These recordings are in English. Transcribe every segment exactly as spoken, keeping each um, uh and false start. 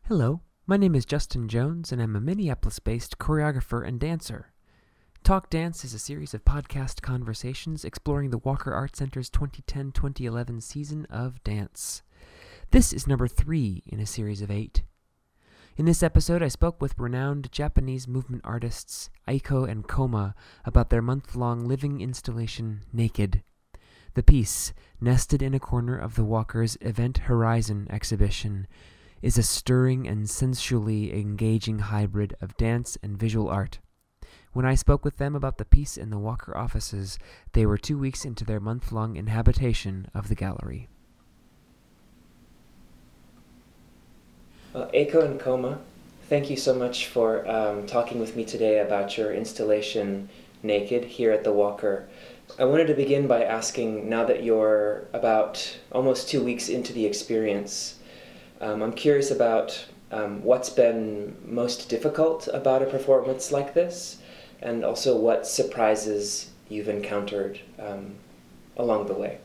Hello, my name is Justin Jones, and I'm a Minneapolis-based choreographer and dancer. Talk Dance is a series of podcast conversations exploring the Walker Art Center's twenty ten twenty eleven season of dance. This is number three in a series of eight. In this episode, I spoke with renowned Japanese movement artists Aiko and Koma about their month-long living installation, Naked. The piece, nested in a corner of the Walker's Event Horizon exhibition, is a stirring and sensually engaging hybrid of dance and visual art. When I spoke with them about the piece in the Walker offices, they were two weeks into their month-long inhabitation of the gallery. Well, Aiko and Koma, thank you so much for um, talking with me today about your installation, Naked, here at the Walker. I wanted to begin by asking, now that you're about almost two weeks into the experience, Um, I'm curious about um, what's been most difficult about a performance like this, and also what surprises you've encountered um, along the way.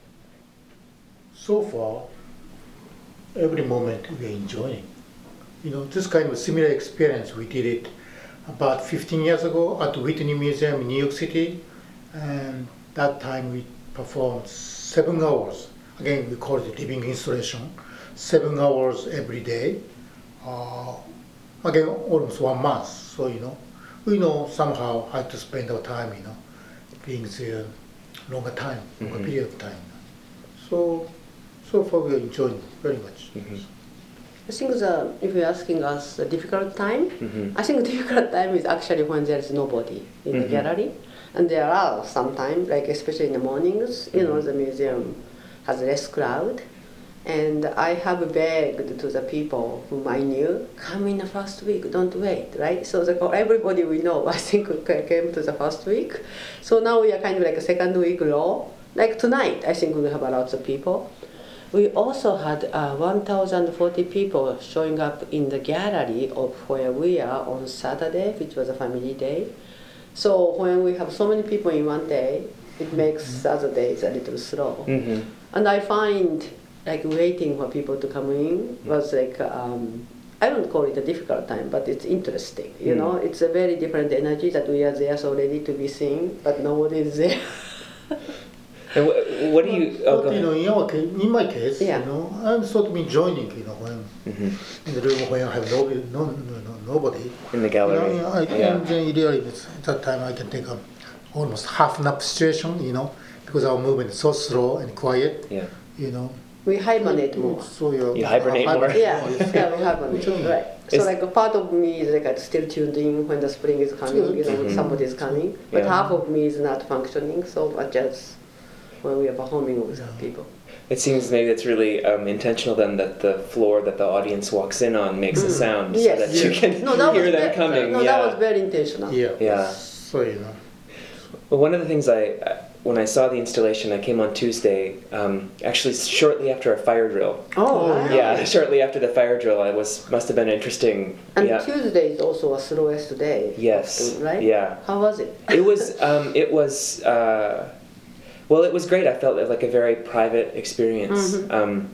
So far, every moment we are enjoying. You know, this kind of similar experience, we did it about fifteen years ago at the Whitney Museum in New York City, and that time we performed seven hours. Again, we call it living installation. Seven hours every day, uh, again almost one month. So you know, we know somehow how to spend our time. You know, being there longer time, longer mm-hmm. period of time. So, so far we are enjoying very much. Mm-hmm. I think the, if you're asking us a difficult time, mm-hmm. I think difficult time is actually when there is nobody in mm-hmm. the gallery, and there are sometimes, like especially in the mornings, you mm-hmm. know, the museum has less crowd. And I have begged to the people whom I knew, come in the first week, don't wait, right? So the, everybody we know, I think, came to the first week. So now we are kind of like a second week low. Like tonight, I think we have a lot of people. We also had uh, one thousand forty people showing up in the gallery of where we are on Saturday, which was a family day. So when we have so many people in one day, it makes mm-hmm. other days a little slow. Mm-hmm. And I find like waiting for people to come in was like, um, I don't call it a difficult time, but it's interesting, you mm. know, it's a very different energy that we are there so ready to be seen, but nobody is there. And wh- what do you, oh, but, you know, in, our case, in my case, yeah. you know, I'm sort of enjoying, you know, when mm-hmm. in the room where I have nobody, no, no, no, nobody. In the gallery. You know, I yeah. can really, at that time I can take a almost half nap situation, you know, because our movement is so slow and quiet, yeah. you know. We hibernate more. So you you hibernate uh, more? Yeah, yeah, we hibernate, right. So Is like a part of me is like still tuned in when the spring is coming, you know, mm-hmm. when somebody is coming. But yeah. half of me is not functioning so much as when we are performing with yeah. people. It seems maybe it's really um, intentional then that the floor that the audience walks in on makes mm. a sound yes. so that yeah. you can no, that hear was them very, coming. No, yeah. that was very intentional. Yeah. Yeah. So, you know. Well, one of the things I, when I saw the installation, I came on Tuesday, um, actually shortly after a fire drill. Oh, right. Yeah, shortly after the fire drill, I was must have been interesting. And yeah. Tuesday is also a slowest day. Yes. Often, right? Yeah. How was it? It was. Um, it was. Uh, well, it was great. I felt like a very private experience. Mm-hmm. Um,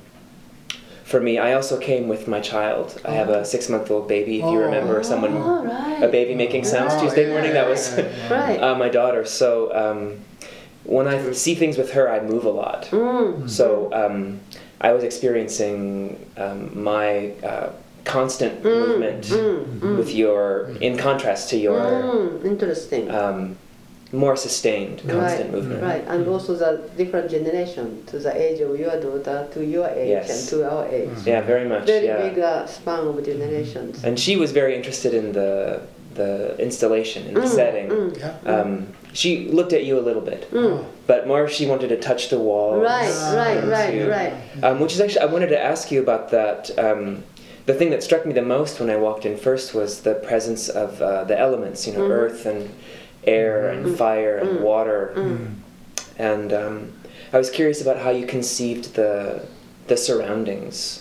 for me, I also came with my child. I have a six-month-old baby. If you Oh. remember, someone Oh, right. a baby making sounds Right. Tuesday yeah, morning. yeah, That was yeah, yeah. Right. uh, my daughter. So um, when I see things with her, I move a lot. Mm. So um, I was experiencing um, my uh, constant Mm, movement mm, mm. with your, in contrast to your Mm, interesting. um, more sustained, constant right, movement. right, and also the different generation to the age of your daughter to your age Yes. and to our age. Yeah, very much. Very yeah. big uh, span of generations. And she was very interested in the the installation, in the Mm, setting. mm. Yeah. Um, she looked at you a little bit, Mm. but more she wanted to touch the walls. Right, right, right, to- right. Um, which is actually, I wanted to ask you about that. Um, the thing that struck me the most when I walked in first was the presence of uh, the elements, you know, Mhm. earth and air and Mm. fire and Mm. water. Mm. And um, I was curious about how you conceived the the surroundings,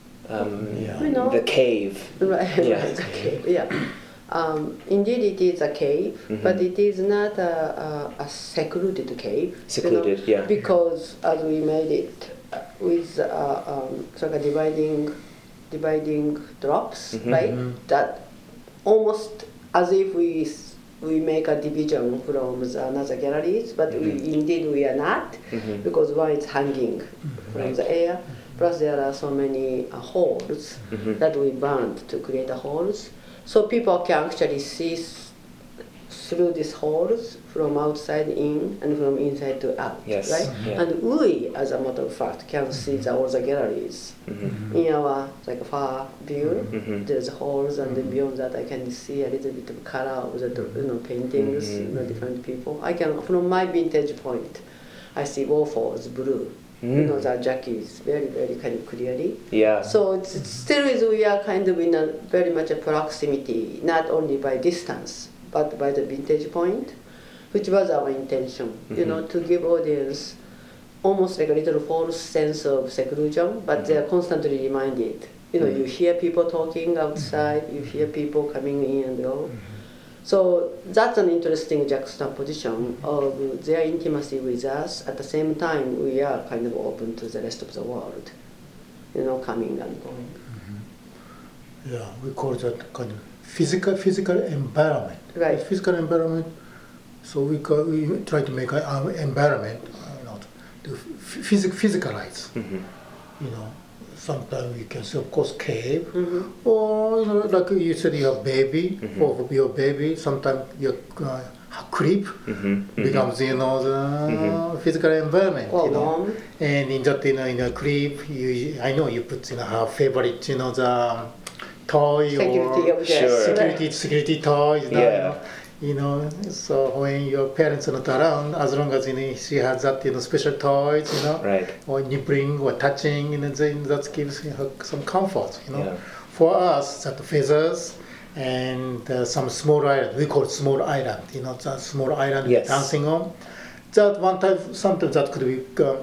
um, Yeah. You know. the cave. Right, Yeah. right, okay, yeah. Um, indeed, it is a cave, Mhm. but it is not a, a, a secluded cave. Secluded, you know, yeah. Because as we made it uh, with uh, um, sort of dividing dividing drops, Mhm. right? Mhm. That almost as if we s- we make a division from the another galleries, but Mhm. we indeed we are not, Mhm. because one is hanging from Right. the air. Plus there are so many uh, holes Mhm. that we burned to create the holes, so people can actually see s- through these holes from outside in and from inside to out, Yes. right? Yeah. And we, as a matter of fact, can see the, all the galleries. Mhm. In our like far view, Mhm. there's holes, and then beyond that, I can see a little bit of color of the you know paintings, Mhm. you know, different people. I can, from my vintage point, I see Warhol's blue. You know, Mm. the Jackie is very, very kind of clearly. Yeah. So it's, it's still is we are kind of in a very much a proximity, not only by distance, but by the vintage point, which was our intention. You Mhm. know, to give audience almost like a little false sense of seclusion, but they are constantly reminded. You know, you hear people talking outside, you hear people coming in and go. So that's an interesting juxtaposition of their intimacy with us. At the same time, we are kind of open to the rest of the world, you know, coming and going. Yeah, we call that kind of physical physical environment. Right. The physical environment. So we call, we try to make our environment, uh, not to phys- physicalize. Mhm. You know, sometimes you can say, of course, cave, Mhm. or you know, like you said, your baby, Mhm. or your baby. Sometimes your uh, crib Mhm. Mhm. becomes, you know, the Mhm. physical environment. Or you know. warm. And in that, you know, in a crib, you, I know you put, you know, her favorite, you know, the toy Security or objects. Sure. security, security toys. You know, Yeah. you know, you know, so when your parents are not around, as long as, you know, she has that, you know, special toys, you know, Right. or nibbling or touching, you know, then that gives her some comfort, you know. Yeah. For us, that feathers and uh, some small island, we call it small island, you know, that small island Yes. dancing on. That one time, sometimes that could be, uh,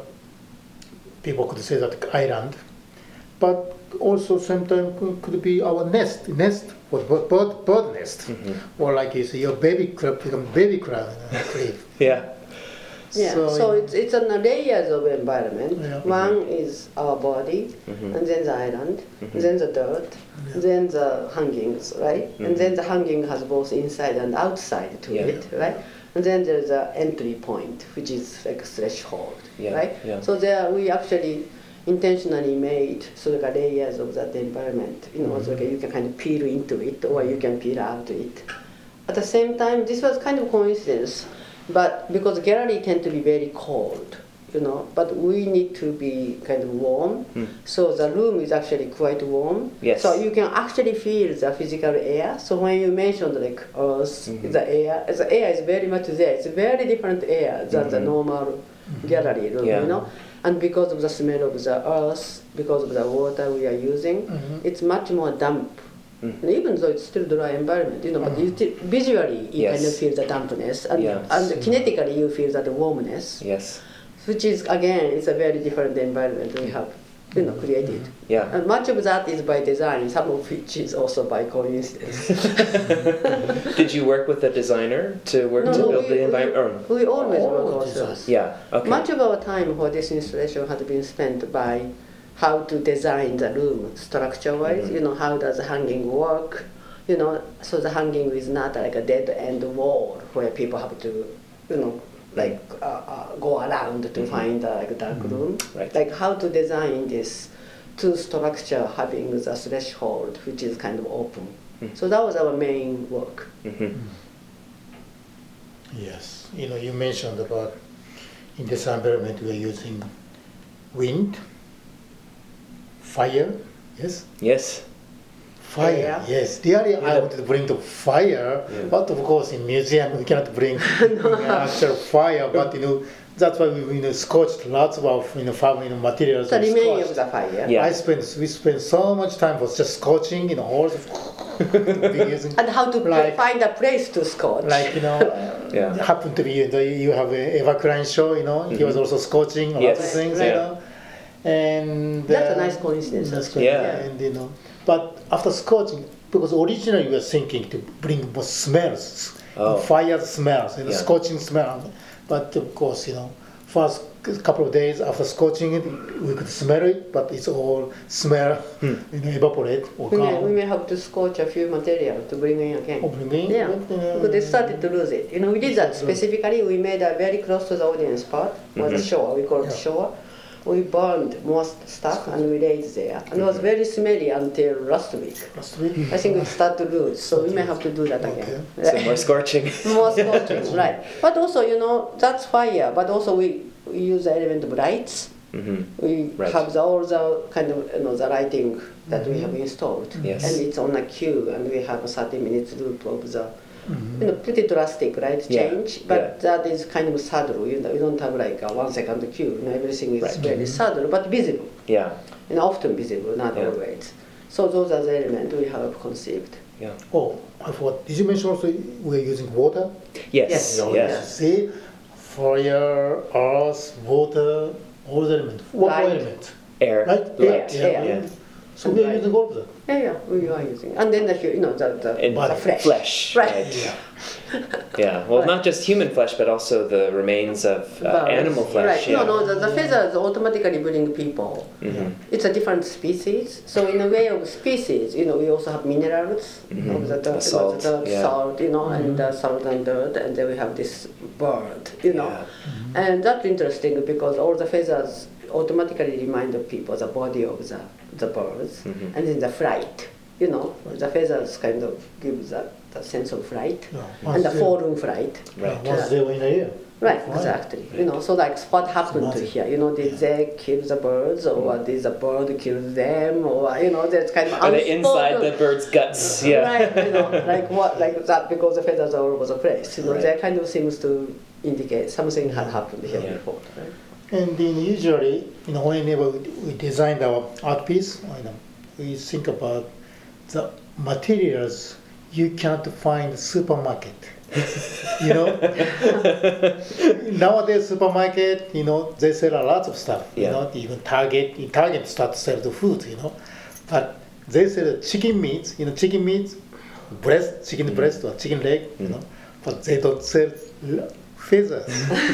people could say that island, but also sometimes could be our nest, nest or bird, bird, bird nest, Mhm. or like you say, your baby crab become baby crab, you know, crib. Yeah. Yeah, So, so, you know, it's it's a layers of environment. Yeah. One is our body, Mhm. and then the island, Mhm. then the dirt, Yeah. then the hangings, right? Mhm. And then the hanging has both inside and outside to Yeah. it, right? And then there's the entry point, which is like a threshold, Yeah, right? yeah. So there we actually intentionally made sort of like layers of that environment. You know, so like you can kind of peel into it, or you can peel out it. At the same time, this was kind of coincidence, but because gallery tend to be very cold, you know, but we need to be kind of warm. Mm. So the room is actually quite warm. Yes. So you can actually feel the physical air. So when you mentioned like earth, Mhm. the air, the air is very much there. It's a very different air than the Mhm. normal gallery room, Yeah. you know. And because of the smell of the earth, because of the water we are using, Mhm. it's much more damp. Mm. And even though it's still dry environment, you know, but you t- visually you Yes. kind of feel the dampness, and, Yes. and kinetically you feel that warmness, Yes. which is again, it's a very different environment we have, you know, created. Yeah. And much of that is by design, some of which is also by coincidence. Did you work with a designer to work No, to no, build we, the environment? we, we always Oh, work design. ourselves. Yeah. Okay. Much of our time for this installation had been spent by how to design the room structure-wise. Mhm. You know, how does the hanging work? You know, so the hanging is not like a dead-end wall where people have to, you know, like uh, uh, go around to Mhm. find uh, like a dark room. Right. Like how to design this to structure having the threshold, which is kind of open. Mhm. So that was our main work. Mhm. Yes, you know, you mentioned about in this environment we are using wind, fire, yes? Yes. Fire, Fire. yes. Really, I Yeah. wanted to bring the fire, Yeah. but of course in museum we cannot bring actual fire, but you know, that's why we you know, scorched lots of you know, farm, you know, materials. The we remaining of scorched. the fire. Yeah. I spent, we spent so much time for just scorching, you know, all the using, And how to pl- Like- find a place to scotch. like, you know, Yeah. happened to be, you know, you have a Eva Klein show, you know, he was Mhm. also scorching a lot Yes. of things, Right. you know. And That's a uh, nice coincidence. That's actually. good. Yeah. And you know, but after scorching, because originally we were thinking to bring more smells, Oh. fire smells, and Yeah. scorching smell. But of course, you know, first couple of days after scorching it, we could smell it, but it's all smell, Hmm. you know, evaporate or We may, we gone. may have to scorch a few material to bring in again. Or bring in, Yeah, but, uh, because they started to lose it. You know, we did that specifically. We made a very close to the audience part, was the Mhm. shore. We call it Yeah. shore. We burned most stuff and we laid there. And it was very smelly until last week. last week. I think it started to lose, so we may have to do that again. So more scorching. More scorching, right. But also, you know, that's fire, but also we, we use the element of lights. Hmm. We Right. have the, all the kind of, you know, the lighting that we have installed. Yes. And it's on a queue, and we have a thirty minutes loop of the, Mhm. you know, pretty drastic light Yeah, change, but yeah. that is kind of subtle. You know, you don't have like a one second queue. You know, everything is Right. very subtle, but visible. Yeah. And often visible, not Yeah. always. So those are the elements we have conceived. Yeah. Oh, I forgot. Did you mention also we're using water? Yes. Yes. Yes. See, fire, earth, water, all the elements. What Light. element? Air. Right? Light. Yeah, Yeah. So we're Light. using all of them. Yeah, yeah, we are using. And then the, hu- you know, the, the, And the flesh. flesh. Right. Yeah. Yeah. Well, Right. not just human flesh, but also the remains of uh, Birds. animal flesh. Right. Yeah. No, no, the, the feathers automatically bring people. Hmm. It's a different species. So in a way of species, you know, we also have minerals Mhm. of the dirt, The salt, dirt, yeah. salt, you know, and uh, salt and dirt, and then we have this bird, you know. Yeah. And that's interesting because all the feathers automatically remind of people the body of the, the birds, Mhm. and then the flight, you know, the feathers kind of give that the sense of flight, Yeah. and the Once they- falling flight. Right. Yeah, once they were in the air. Right, Fine. exactly. You know, so like what happened to Magic. here? You know, did they kill the birds, or did the bird kill them, or you know, that's kind of Are they inside the unspoken- bird's guts? Yeah. Right, you know, like what, like that, because the feathers are all over the place. You know, Right. that kind of seems to indicate something had happened here Yeah. before. Right? And then usually, you know, whenever we we designed our art piece, you know, we think about the materials you can't find in supermarket. You know, nowadays supermarket, you know, they sell a lot of stuff. Yeah. You know, even Target, in Target start to sell the food. You know, but they sell chicken meat. You know, chicken meat, breast, chicken Mm-hmm. breast or chicken leg. You know, but they don't sell l- feathers.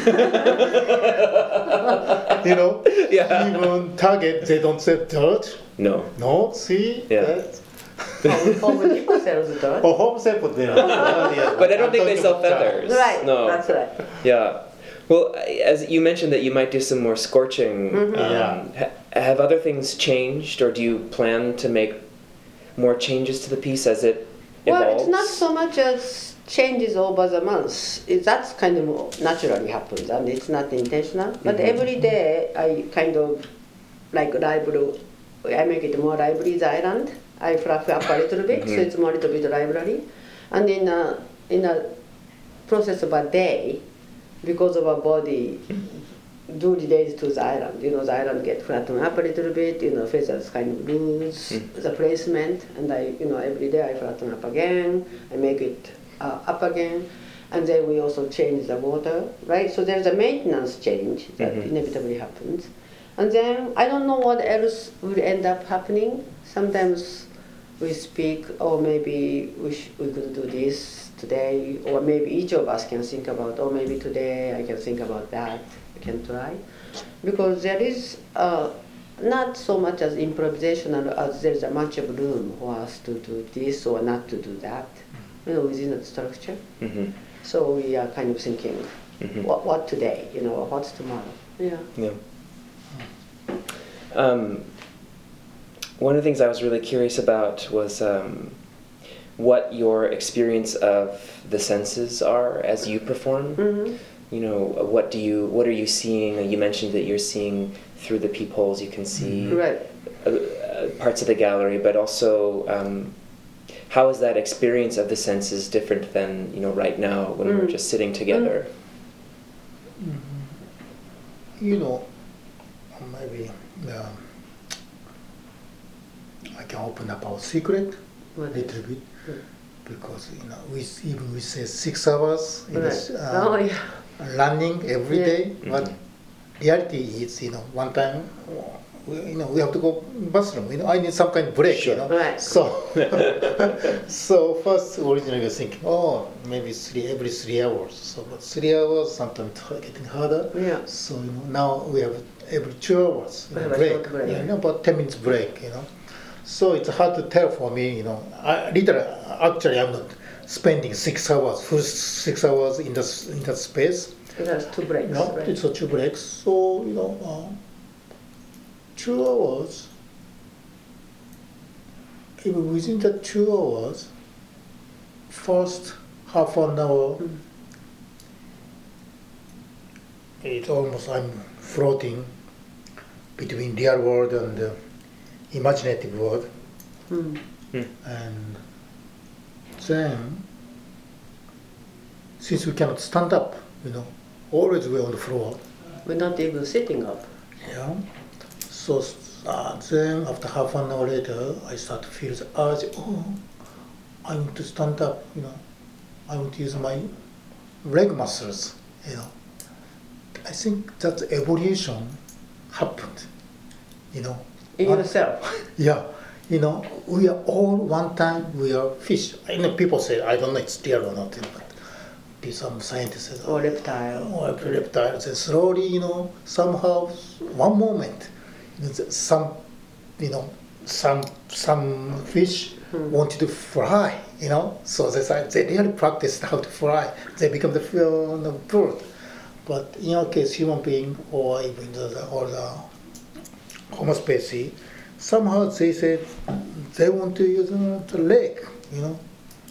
You know, Yeah. even Target, they don't sell dirt. No. No, see? Yeah. That- Home Home Depot sells the dirt. Oh, Home Depot there. Yeah. But I don't think they I'm sell talking about feathers. Right, No. that's right. Yeah. Well, as you mentioned that you might do some more scorching. Mhm. Um, Yeah. ha- have other things changed, or do you plan to make more changes to the piece as it Well, evolves? it's not so much as changes over the months. It, that's kind of naturally happens, and it's not intentional. But Mhm. every day, I kind of like library. I make it more library the island. I fluff up a little bit, so Mhm. it's more little bit library. And in a in a process of a day, because of our body do relate to the island. You know, the island get flattened up a little bit, you know, feathers kind of lose Mm. the placement, and I, you know, every day I flatten up again, I make it uh, up again, and then we also change the water, right? So there's a maintenance change that Mhm. inevitably happens. And then I don't know what else will end up happening. Sometimes we speak, oh, maybe we, sh- we could do this today, or maybe each of us can think about, oh, maybe today I can think about that, I can try. Because there is uh, not so much as improvisational as there's a much of room for us to do this or not to do that, you know, within the structure. Hmm. So we are kind of thinking, Mhm. what, what today, you know, what's tomorrow? Yeah. Yeah. Um, one of the things I was really curious about was um, what your experience of the senses are as you perform. Mm-hmm. You know, what do you, what are you seeing? You mentioned that you're seeing through the peepholes. You can see Right. uh, uh, parts of the gallery, but also um, how is that experience of the senses different than, you know, right now when we're Mm. just sitting together? You know, maybe um, I can open up our secret a What? little bit Mm. because you know we s- even we say six hours in Right. this, Oh, uh, yeah. running every Yeah. day, Mhm. but reality is you know one time we, you know, we have to go bathroom. You know, I need some kind of break. Sure. You know, Right. so so first originally we were thinking, oh, maybe three every three hours. So but three hours sometimes getting harder. Yeah. So you know now we have every two hours you We know, have a break. short break. Yeah, you know, about ten minutes break. You know, so it's hard to tell for me. You know, I literally actually I'm not spending six hours, full six hours in the in that space. It has two breaks. You know, right? it's a two breaks. So you know, uh, two hours. Even within the two hours, first half an hour, Mm. it's almost I'm floating between real world and the imaginative world, Mm. and then since we cannot stand up, you know, always we're on the floor. We're not even sitting up. Yeah. So uh, then after half an hour later, I start to feel the urge. Oh, I want to stand up. You know, I want to use my leg muscles. You know, I think that evolution happened. You know, In One- yourself. yeah. You know, we are all one time we are fish. I know people say I don't know it's real or not, but some scientists say, Or reptile. or reptiles, and slowly, you know, somehow, one moment, you know, some, you know, some some fish Hmm. wanted to fly, you know, so they say- they really practiced how to fly. They become the, uh, the bird. But in our case, human being or even the, the or the Homo species, somehow they said they want to use uh, the leg, you know.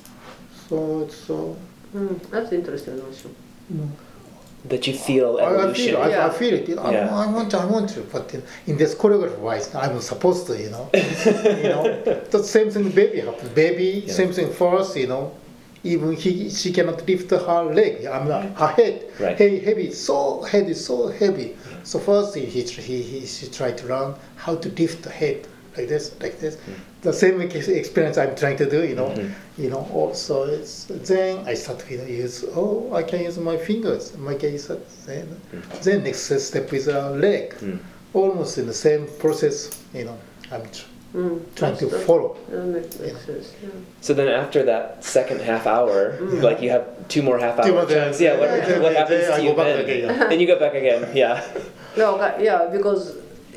So it's so. Mm, that's interesting notion. You know, That you feel I, I evolution. feel, I, Yeah. I feel it. You know, I, Yeah. I want to, I want to. But in, in this choreography wise, I'm supposed to, you know. you know, the same thing. Baby happens. Baby, Yeah. same thing for us, you know. Even he, she cannot lift her leg. I'm not, her head, Right. hey, heavy, so head is so heavy. So first he, he, he, he she tried to learn how to lift the head like this, like this. The same ex- experience I'm trying to do, you know. Mhm. You know, also it's then I start to you know, use. Oh, I can use my fingers. My case, then then next step is a leg. Mm. Almost in the same process, you know. I'm tr- Mm, trying to that's- follow. That makes, makes sense. Yeah. So then after that second half hour, Mm. like you have two more half Two more hours. times. Yeah, what, Yeah, what yeah, happens yeah, I to go you back then? again, yeah. Then you go back again, yeah. No, but yeah, because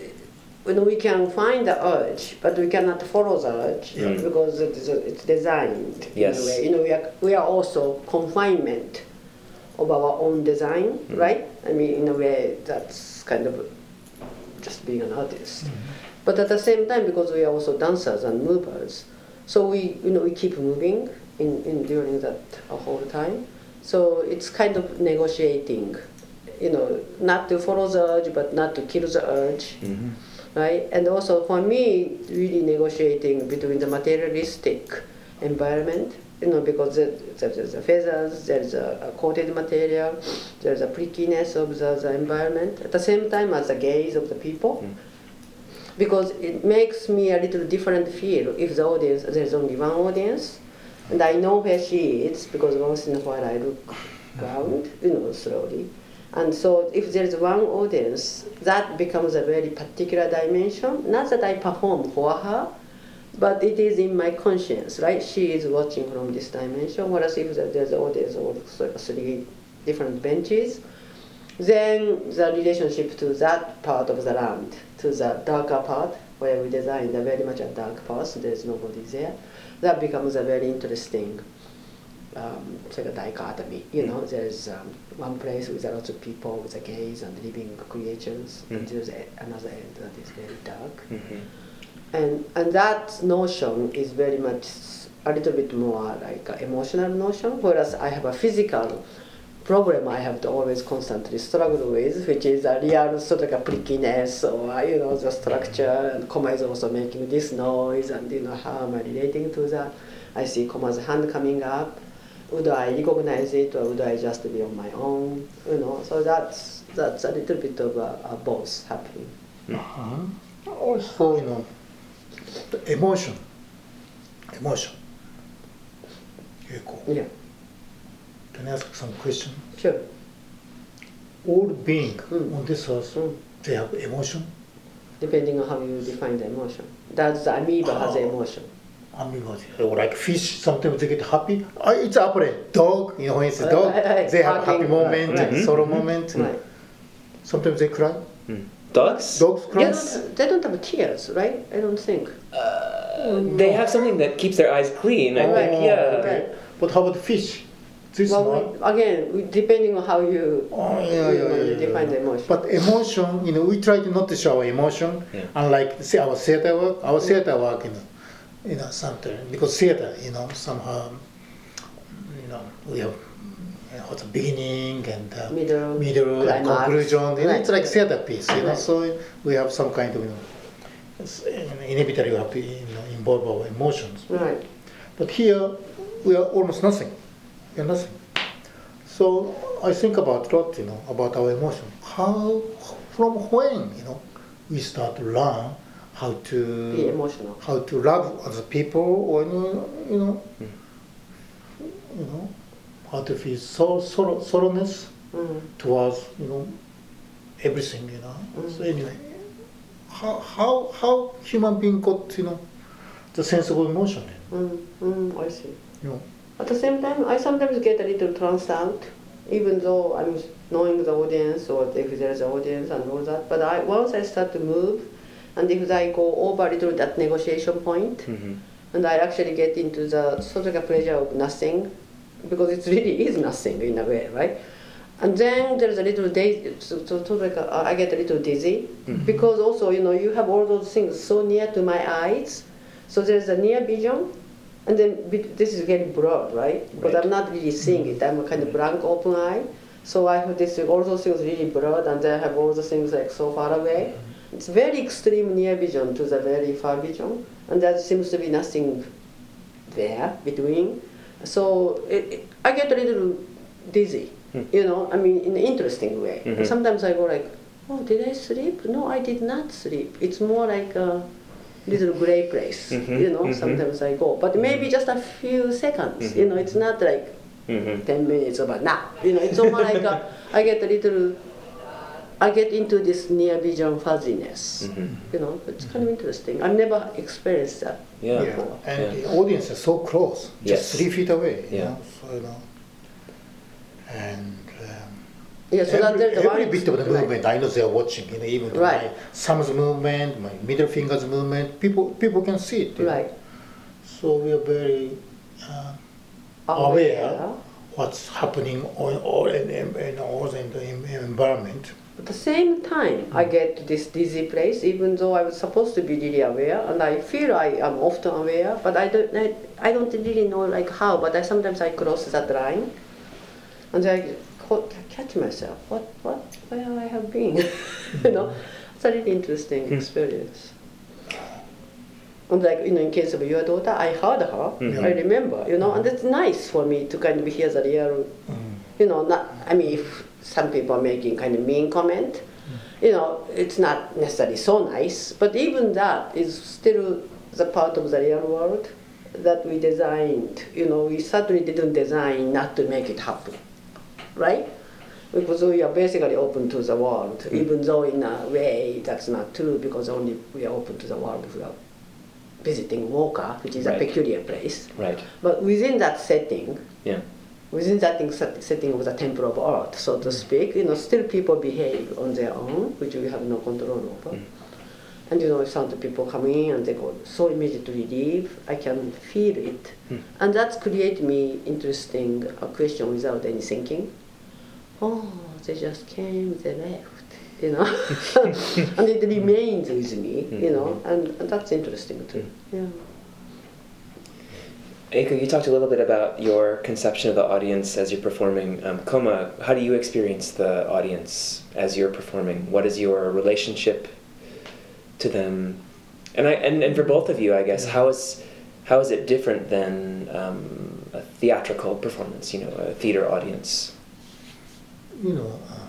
when we can find the urge, but we cannot follow the urge Yeah. because it is it's designed Yes. in a way. You know, we are we are also confinement of our own design, Mm. right? I mean, in a way, that's kind of just being an artist. But at the same time, because we are also dancers and movers, so we you know we keep moving in, in during that whole time. So it's kind of negotiating, you know, not to follow the urge, but not to kill the urge, Mm-hmm. right? And also for me, really negotiating between the materialistic environment, you know, because there- there's the feathers, there's a, a coated material, there's a prickiness of the, the environment, at the same time as the gaze of the people. Mm. Because it makes me a little different feel if the audience, there's only one audience, and I know where she is because once in a while I look around, you know, slowly. And so if there's one audience, that becomes a very particular dimension. Not that I perform for her, but it is in my conscience, right? She is watching from this dimension, whereas if there's an audience of three different benches, then the relationship to that part of the land, to the darker part, where we designed a very much a dark part, there's nobody there, that becomes a very interesting um, sort of dichotomy. You know, there's um, one place with a lot of people with a gaze and living creatures, and Mm. there's a, another end that is very dark. Mm-hmm. And, and that notion is very much a little bit more like an emotional notion, whereas I have a physical problem I have to always constantly struggle with, which is a real sort of a prickiness or, you know, the structure, and Koma is also making this noise, and, you know, how am I relating to that? I see Koma's hand coming up. Would I recognize it, or would I just be on my own? You know, so that's, that's a little bit of a, a both happening. Uh-huh. Also, you know, the emotion. Emotion. Yuko, Yeah, can I ask some question? sure. All being Mm. on this earth, Mm. they have emotion. depending on how you define the emotion. That's the amoeba has an emotion. Amoeba, or like fish, sometimes they get happy. Uh, it's apparent. Dog, you know, when it's a dog, Right, right, they have a happy barking. moment Right, and right. sorrow Mhm. moment. Right. Sometimes they cry. Mm. Dogs? Dogs cry. Yes. They don't, they don't have tears, right? I don't think. Uh, they have something that keeps their eyes clean, I Oh, think, yeah. Right. But how about fish? This Well, one. we, again, we, depending on how you, Oh, yeah, you yeah, know, yeah, you yeah. define the emotion. But emotion, you know, we try to not to show our emotion, Yeah. unlike say our theater work. Our theater work, you know, you know, sometimes because theater, you know, somehow, you know, we have you know, the beginning and uh, Middle, middle and climax. conclusion. You know, Right. it's like theater piece, you know. Right. So we have some kind of, you know, it's, you know, inevitably we have to, you know, involve our emotions. Right. But here, we are almost nothing. We are nothing. So I think about a lot, you know, about our emotion. How, from when, you know, we start to learn how Be to emotional. how to love other people, or you know, you know, you know, how to feel so sorrow, sorrowness Mm. towards, you know, everything, you know. Mm. So anyway, how how how human being got, you know, the sense of emotion, Mm. Mm. I see. you know. At the same time, I sometimes get a little tranced out, even though I'm knowing the audience or if there's an audience and all that. But I, once I start to move, and if I go over a little that negotiation point, Mhm. and I actually get into the sort of a pleasure of nothing, because it really is nothing in a way, right? And then there's a little daze, so, so, sort of like a, I get a little dizzy, Mhm. because also, you know, you have all those things so near to my eyes, so there's a near vision, and then be- this is getting broad, right? But Right. I'm not really seeing it. I'm a kind of blank, open eye. So I have this, all those things really broad, and then I have all the things like so far away. It's very extreme near vision to the very far vision, and there seems to be nothing there between. So it, it, I get a little dizzy, Hmm. you know. I mean, in an interesting way. Mhm. And sometimes I go like, "Oh, did I sleep? No, I did not sleep." It's more like a little gray place, Mhm, you know. mhm. Sometimes I go, but maybe just a few seconds. You know, it's not like Mhm. ten minutes or but now. You know, it's almost like a, I get a little. I get into this near vision fuzziness. Mhm. You know, it's kind of interesting. I've never experienced that. Yeah. And Yeah. the audience is so close, just Yes. three feet away. You Yeah. know, so, you know. And um, Yeah, so that every, there's every one- bit of the right. movement, I know they are watching. You know, even Right. my thumb's movement, my middle finger's movement, people people can see it. you know. Right. So we are very uh, aware what's happening all, all in, in, in all in the en- environment. At the same time, I get to this dizzy place, even though I was supposed to be really aware, and I feel I am often aware, but I don't, I, I don't really know like how, but I sometimes I cross that line, and I caught, catch myself, what, what, where I have been, you know, it's a really interesting experience. And like, you know, in case of your daughter, I heard her, Mhm. I remember, you know, and it's nice for me to kind of hear the real, you know, not, I mean, if some people are making kind of mean comment, you know, it's not necessarily so nice, but even that is still the part of the real world that we designed. You know, we certainly didn't design not to make it happen, right? Because we are basically open to the world, even though in a way that's not true, because only we are open to the world if we are visiting Walker, which is Right. a peculiar place. Right. But within that setting, Yeah. within that thing, set- setting of the temple of earth, so to speak, you know, still people behave on their own, which we have no control over. Mm. And you know, some people come in and they go so immediately leave. I can feel it, Mm. and that's create me interesting a question without any thinking. Oh, they just came, they left, you know, and it remains with me, you know, and, and that's interesting too. Yeah. Eiko, you talked a little bit about your conception of the audience as you're performing. Um, Koma, how do you experience the audience as you're performing? What is your relationship to them? And I and, and for both of you, I guess, how is how is it different than um, a theatrical performance? You know, a theater audience. You know, uh,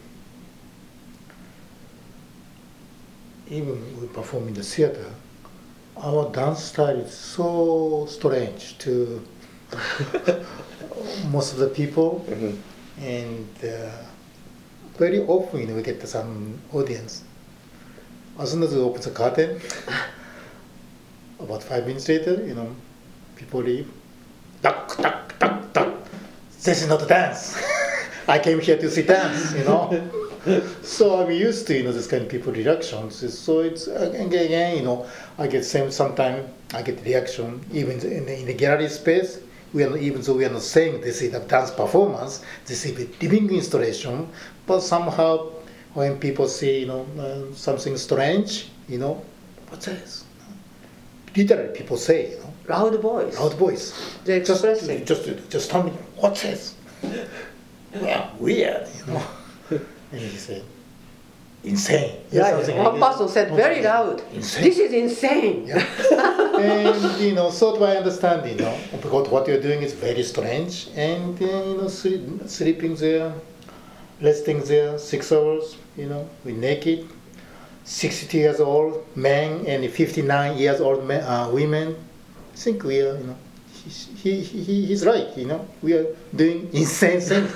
even we perform in the theater, our dance style is so strange to most of the people, Mm-hmm. and uh, very often we get some audience as soon as we open the curtain, about five minutes later, you know, people leave. Duck, duck, duck, duck. This is not a dance. I came here to see dance, you know. So I'm used to, you know, this kind of people reactions. So it's again, again, you know, I get same sometimes I get reaction even in the, in the gallery space. We are not, even though we are not saying this is a dance performance, this is a living installation, but somehow when people see, you know, uh, something strange, you know, what's this? Literally, people say, you know, Loud voice. loud voice. They're Just, expressing. just, just tell me, what's this? Yeah, weird, you know. And he said, insane. Yeah, something one like person said very loud, Insane. this is insane. Yeah. And you know, so do I understand, you know, because what you're doing is very strange, and uh, you know, sleep, sleeping there, resting there six hours, you know, we're naked, sixty years old men and fifty-nine years old men, uh, women. I think we are, you know, he, he, he, he's right, you know, we are doing insane things.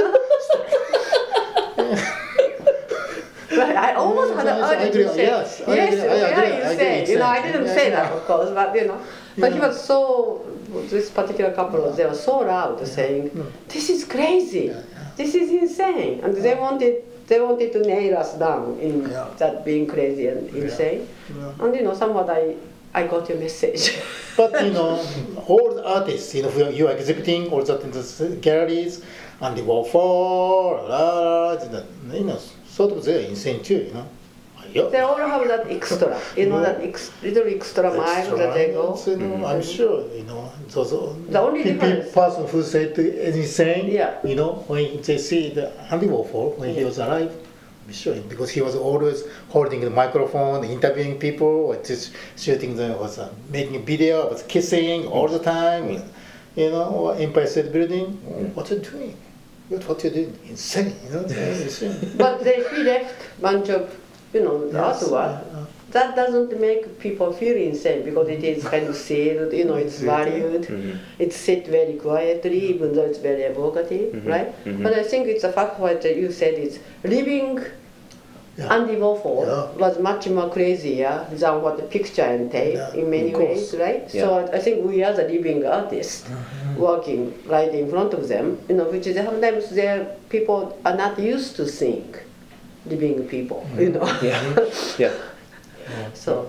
Right, I almost had an Yes, I urge agree. to say, Yes, I yes, agree. I we agree. are I agree. insane. You know, I Insane. didn't Yeah, say yeah. that, of course, but you know. But he Yeah. was so, this particular couple, they were so loud saying, Yeah. this is crazy, Yeah, yeah. this is insane. And they wanted, they wanted to nail us down in Yeah. that being crazy and Yeah. insane. Yeah. And you know, somewhat I, I got your message. But you know, all the artists, you know, who are- you are exhibiting all that in the s- galleries, and the Warfare, la, la, la, you know, sort of they're insane too, you know. Yeah. They all have that extra, you know, Yeah. that ex, little extra mile Extra that they go. miles, you know, I'm sure, you know, those are- The only pe- pe- difference- person who said is insane, Yeah. you know, when they see the Andy Warhol when he was alive, I'm sure, because he was always holding the microphone, interviewing people, or just shooting them, was uh, making a video, was kissing all the time, you know, or Empire State Building. What are you doing? What what you doing? Insane, you know, insane. But they, he left bunch of, you know, Yes, artwork. yeah. That doesn't make people feel insane because it is kind of sealed, you know, it's valued, Mhm. it's sit very quietly, even though it's very evocative, Mhm, right? mhm. But I think it's a fact what you said is living Yeah. Andy Warhol Yeah. was much more crazier than what the picture entails Yeah, in many of course. ways, right? Yeah. So I think we as a living artists working right in front of them, you know, which is sometimes their people are not used to seeing living people, you know. Yeah, yeah. So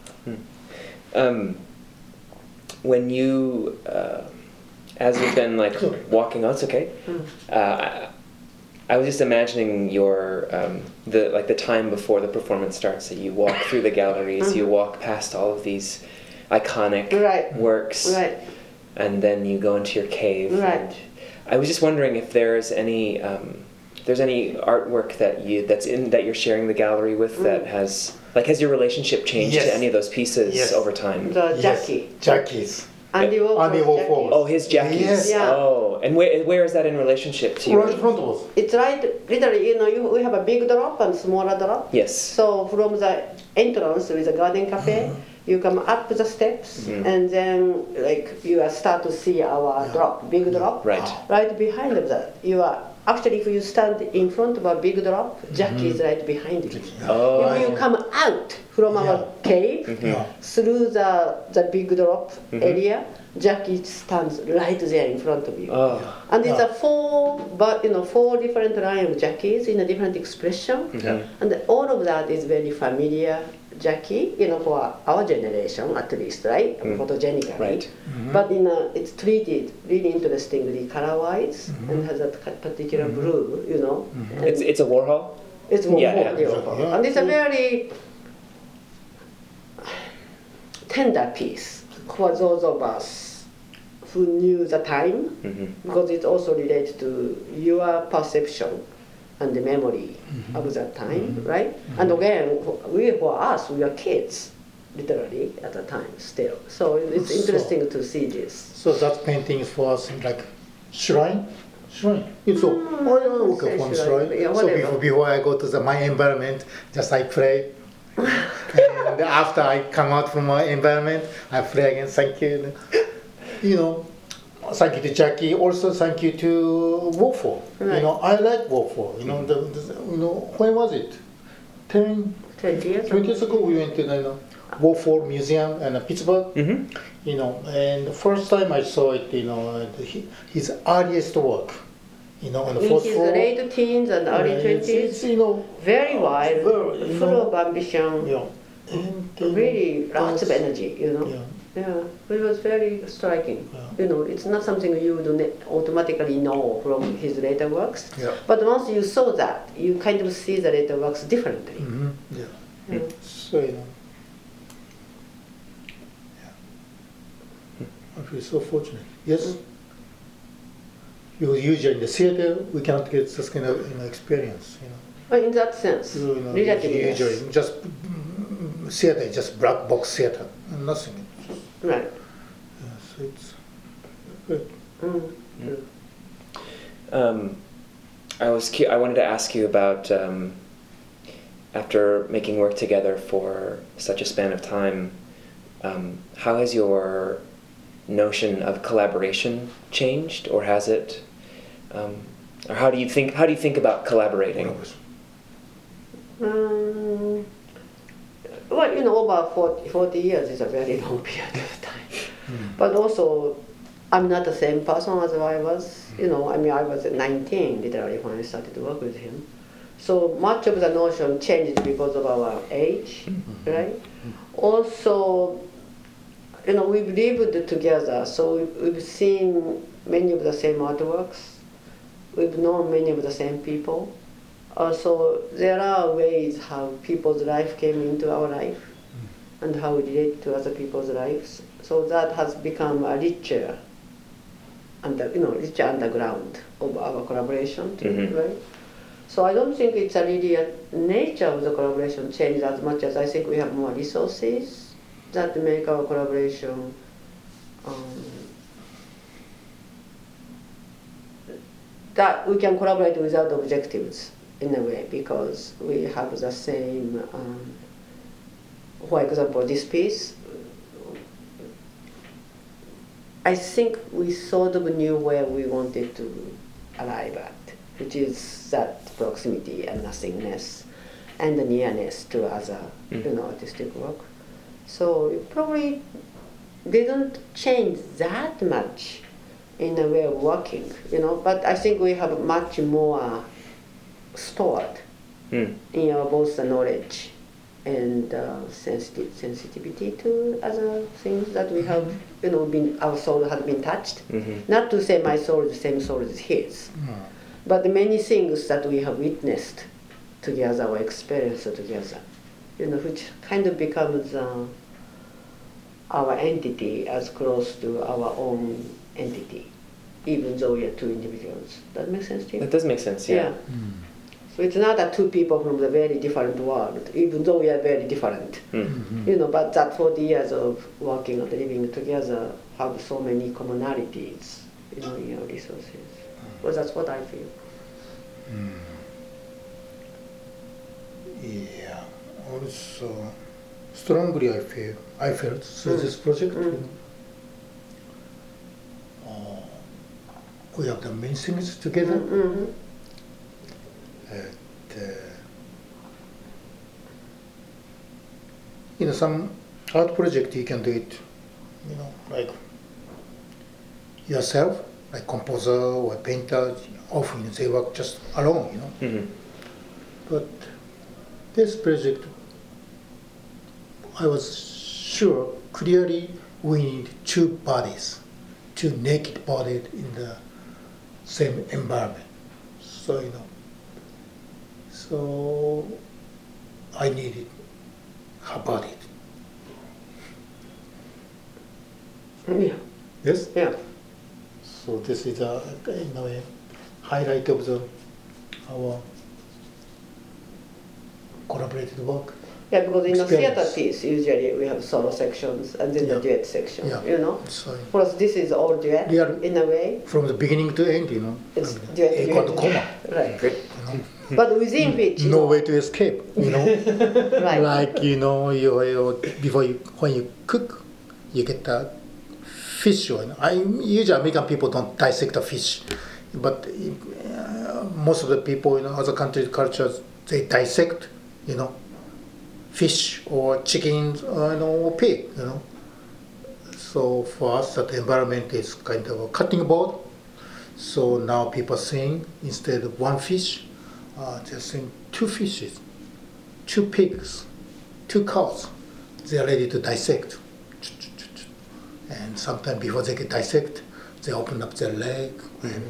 Um, when you, uh, as you've been like Sorry. walking on, it's okay. Uh, I, I was just imagining your um, the like the time before the performance starts. That you walk through the galleries, you walk past all of these iconic Right. works, right. and then you go into your cave. Right. And I was just wondering if there's any um, there's any artwork that you that's in that you're sharing the gallery with that Mm. has like has your relationship changed Yes. to any of those pieces Yes. over time? The Yes, Jackie. Jackies. Andy Warhol. Andy Warhol. Oh, his jackies. Yes. Yeah. Oh, and where where is that in relationship to Right in you? front of us. It's right, literally, you know, you, we have a big drop and smaller drop. Yes. So from the entrance with the garden cafe, you come up the steps Mhm. and then like you are start to see our Yeah. drop, big drop. Right. Right behind of that, you are actually if you stand in front of a big drop, Jackie is right behind you. Oh. When you come out from our Yeah. cave Mhm. Yeah. through the the big drop Mhm. area, Jackie stands right there in front of you. Oh. And it's Yeah. a four, but you know, four different line of Jackies in a different expression, Mhm. and all of that is very familiar Jackie, you know, for our generation at least, right? Mm. Photogenically. Right. But in a, it's treated really interestingly color-wise and has that particular blue, you know. and It's it's a Warhol. it's more yeah, more yeah. beautiful. Yeah. And it's a very tender piece for those of us who knew the time, Mhm. because it also relates to your perception and the memory of that time, right? And again, we for us, we are kids, literally at the time still. So it's So- interesting to see this. So that painting is for us like shrine, shrine. It's so oh yeah, okay, say one shrine, shrine. but yeah, So whatever. before, before I go to the my environment, just I pray. And after I come out from my environment, I pray again. Thank you. You know, thank you to Jackie. Also, thank you to Warfare. You Right. know, I like Warfare. You know, the, the, you know, when was it? Ten, twenty years twenty years ago, we went to you know, Warford Museum in Pittsburgh. Mm-hmm. You know, and the first time I saw it, you know, the, his earliest work, you know, on the In fourth his floor. late teens and early Yeah, it's, twenties, it's, you know, very wild, very, you full know, of ambition, yeah, and, uh, really lots of was- energy, you know. Yeah, Yeah, it was very striking. Yeah. You know, it's not something you would ne- automatically know from his later works. yeah. But once you saw that, you kind of see the later works differently. Mm-hmm. Yeah. Yeah. So, you know, yeah. I feel so fortunate. Yes. Because usually in the theater, we cannot get such kind of you know, experience, you know. But in that sense, You know, relatively yes. usually just mm, theater is just black box theater, and nothing. Right. Yeah, so it's good. Mm. Um, I was cu- I wanted to ask you about um, after making work together for such a span of time, um, how has your notion of collaboration changed, or has it? Um, or how do you think? How do you think about collaborating? Um, well, you know, over forty, forty years is a very long period of time. Mm. But also, I'm not the same person as I was. You know, I mean, I was nineteen literally when I started to work with him. So much of the notion changed because of our age, Mm-hmm. right? Also, you know, we've lived together, so we've, we've seen many of the same artworks. We've known many of the same people. Uh, so there are ways how people's life came into our life and how we relate to other people's lives. So that has become a richer, under, you know, richer underground of our collaboration, too, Mhm. right? So I don't think it's a really a nature of the collaboration changed as much as I think we have more resources that make our collaboration um, that we can collaborate without objectives in a way because we have the same, um, for example, this piece, I think we sort of knew where we wanted to arrive at, which is that proximity and nothingness and the nearness to other, Mm. you know, artistic work. So it probably didn't change that much in a way of working, you know, but I think we have much more stored Mm. in our both the knowledge and uh, sensitive sensitivity to other things that we have, you know, been our soul has been touched. Mm-hmm. Not to say my soul is the same soul as his, Mm. but the many things that we have witnessed together or experienced together, you know, which kind of becomes uh, our entity as close to our own entity, even though we are two individuals. That makes sense to you? That does make sense. Yeah. Mm. So it's not that two people from the very different world, even though we are very different. Mm. Mhm. You know, but that forty years of working and living together have so many commonalities, you know, in our resources. Well, that's what I feel. Mm. Yeah. Also, strongly I feel I felt through Mm. this project. Mm. You know, uh, we have done many things together. Mm-hmm. And, uh, you know, some art project you can do it, you know, like yourself, like composer or painter. Often they work just alone, you know. Mm-hmm. But this project, I was sure clearly we need two bodies, two naked bodies in the same environment. So, you know, so I needed her body. Yeah, Yes? yeah. So this is a, in a way, highlight of the our collaborative work. Yeah, because in a Experience. theater piece, usually we have solo sections and then Yeah. the duet section, Yeah. you know. So For us, this is all duet We are- in a way. from the beginning to end, you know, It's I mean, duet, equal duet, to comma, Right. Great. you know. But within which, you No know, way to escape, you know. right. Like you know, you, you before you when you cook, you get the fish. You know, I usually American people don't dissect the fish, but uh, most of the people in other countries cultures they dissect, you know, fish or chickens or, you know, or pig, you know. So for us, that environment is kind of a cutting board. So now people are saying instead of one fish, uh, they're saying two fishes, two pigs, two cows. They are ready to dissect. And sometimes before they get dissect, they open up their leg and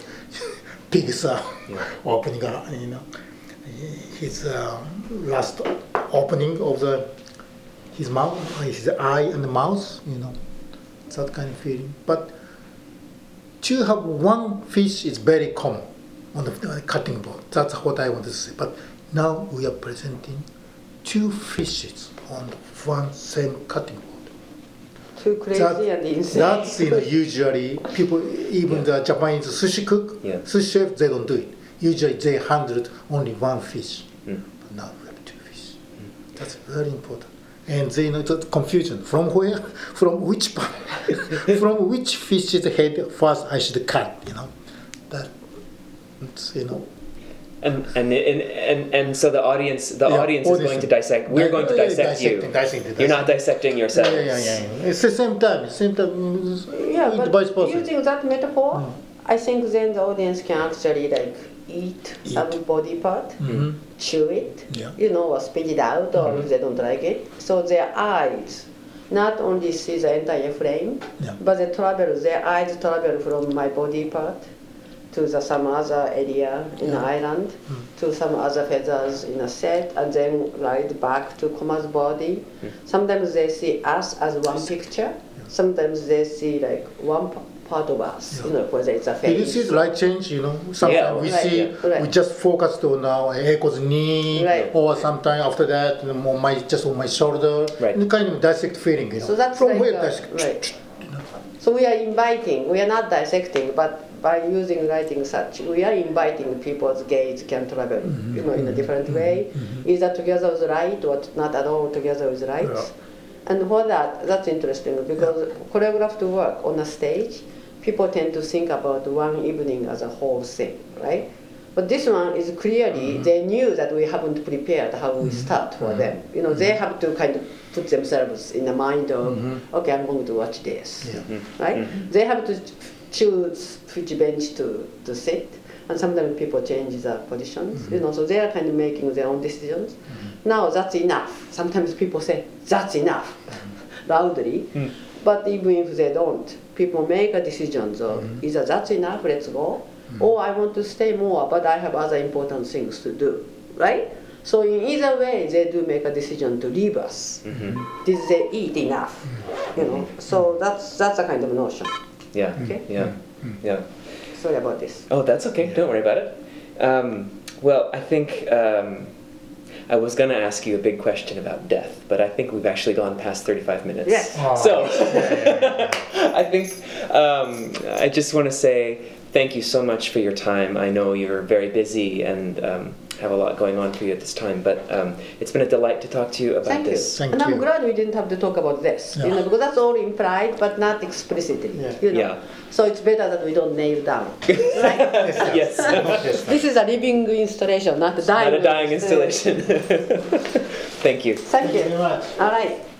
pigs are Yeah. opening up, you know. His uh, last opening of the his mouth, his eye and the mouth, you know, that kind of feeling. But to have one fish is very common on the cutting board. That's what I want to say. But now we are presenting two fishes on one same cutting board. Too crazy That- and insane. That's, you know, usually people, even Yeah. the Japanese sushi cook, Yeah. sushi chef, they don't do it. Usually they handle only one fish. Mm. But now we have two fish. That's very important. And they know the confusion. From where? From which part? From which fish's head first I should cut, you know? That, it's, you know. And and, and and and so the audience the Yeah, audience is audience. going to dissect. We're going to Yeah, dissect you. dissecting, dissecting, You're not dissecting Yeah, yourselves. yeah, yeah, yeah. It's the same time. Same time. mm, Yeah, vice but versa. using that metaphor, Mm. I think then the audience can actually like eat, Eat. some body part, Mhm. chew it, Yeah. you know, or spit it out, or if they don't like it. So their eyes not only see the entire frame, Yeah. but they travel. Their eyes travel from my body part to the some other area in the Yeah. island, to some other feathers in a set, and then right back to Koma's body. Sometimes they see us as one picture. Sometimes they see like one p- part of us, Yeah. you know, whether it's a Did you face. see the light change? You know, sometimes Yeah, we right, see yeah, right. we just focused on uh, Eiko's knee, Right. or sometimes after that, you know, on my just on my shoulder, Right. and kind of dissect feeling. You know, So that's from like where a- dissect? right. So we are inviting, we are not dissecting, but by using writing such, we are inviting people's gaze can travel, Mm-hmm. you know, in a different way, either together with light or not at all together with light. Yeah. And for that, that's interesting because choreographed work on a stage, people tend to think about one evening as a whole thing, right? But this one is clearly, they knew that we haven't prepared how we start for them. You know, they have to kind of put themselves in the mind of, okay, I'm going to watch this, Yeah. right? They have to choose which bench to, to sit, and sometimes people change the positions, you know, so they are kind of making their own decisions. Now that's enough. Sometimes people say, that's enough, loudly, but even if they don't, people make a decision of either that's enough, let's go, or I want to stay more, but I have other important things to do, right? So in either way, they do make a decision to leave us. Did they eat enough? You know, so that's that's a kind of notion. Yeah. Okay. Yeah. Yeah. Sorry about this. Oh, that's okay. Don't worry about it. Um, well, I think um, I was going to ask you a big question about death, but I think we've actually gone past thirty-five minutes. Yes. Oh. So I think um, I just want to say thank you so much for your time. I know you're very busy and um, have a lot going on for you at this time, but um, it's been a delight to talk to you about Thank you. this. Thank and I'm you. glad we didn't have to talk about this, you Yeah. know, because that's all implied, but not explicitly. Yeah. You know? Yeah. So it's better that we don't nail down. Right? Yes. Yes. This is a living installation, not a dying. Not a dying installation. Thank you. Thank you. Thank you very much. All right.